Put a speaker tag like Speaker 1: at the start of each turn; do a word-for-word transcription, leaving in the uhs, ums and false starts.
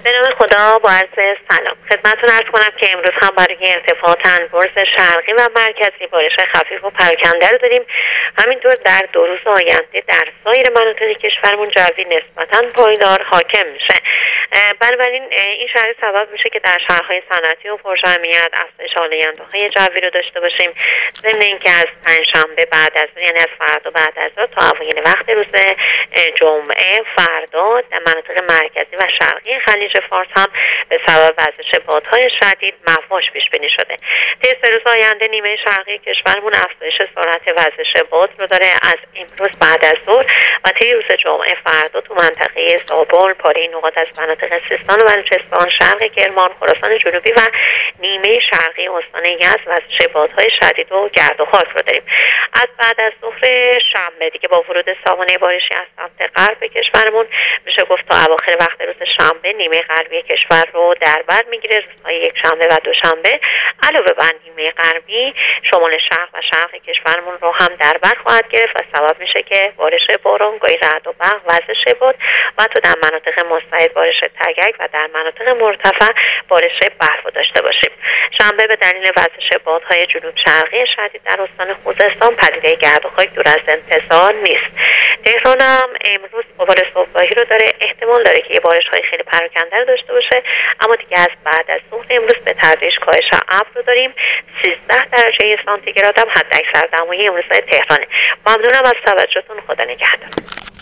Speaker 1: به نام خدا، با عرض سلام خدمتتون عرض کنم که امروز هم برای ارتفاعات انبرز شرقی و مرکزی بارش خفیف و پراکنده رو داریم. همینطور در دو روز آینده در سایر مناطق کشورمون جوی نسبتاً پایدار حاکم میشه. بنابراین این شرایط سبب میشه که در شهرهای صنعتی و پرجمعیت افزایش آلاینده‌های جوی رو داشته باشیم. ضمن اینکه از پنجشنبه بعد از یعنی از فردا بعد از تا اوایل وقت روز جمعه فردا در مناطق مرکزی و شرقی خلیج فارس هم به سبب وزش بادهای شدید مواج پیش بینی شده. طی سه روز آینده نیمه شرقی کشورمون افزایش سرعت وزش باد رو داره از امروز بعد از ظهر و طی روز جمعه فردا تو منطقه زابل، پاره نقاط از مناطق سیستان و بلوچستان، شرق کرمان، خراسان جنوبی و نیمه شرقی استان یزد وزش بادهای شدید و گرد و خاک رو داریم. از بعد از ظهر شنبه دیگه با ورود سامانه بارشی از سمت غرب کشورمون میشه گفت تا اواخر وقت روز شنبه نیمه غربی کشور رو در بر میگیره. روزهای یک شنبه و دوشنبه علاوه بر نیمه غربی شمال شرق و شرق کشورمون رو هم در بر خواهد گرفت و سبب میشه که بارش باران، گاهی رعد و برق، وزش باد و تو در مناطق مستعد بارش تگک و در مناطق مرتفع بارش برف داشته باشیم. شنبه به دلیل وزش بادهای جنوب شرقی شدید در استان خوزستان پدیده گرد و خاک دور از انتظار نیست. تهران هم امروز غبار صبحگاهی رو داره، احتمال داره که یه بارش های خیلی پراکنده رو داشته باشه، اما دیگه از بعد از ظهر امروز به تدریج کاهش ابر رو داریم. سیزده درجه سانتیگراد هم حد اکثر دمای امروز تهرانه. ممنونم از توجهتون. خدا نگهدار.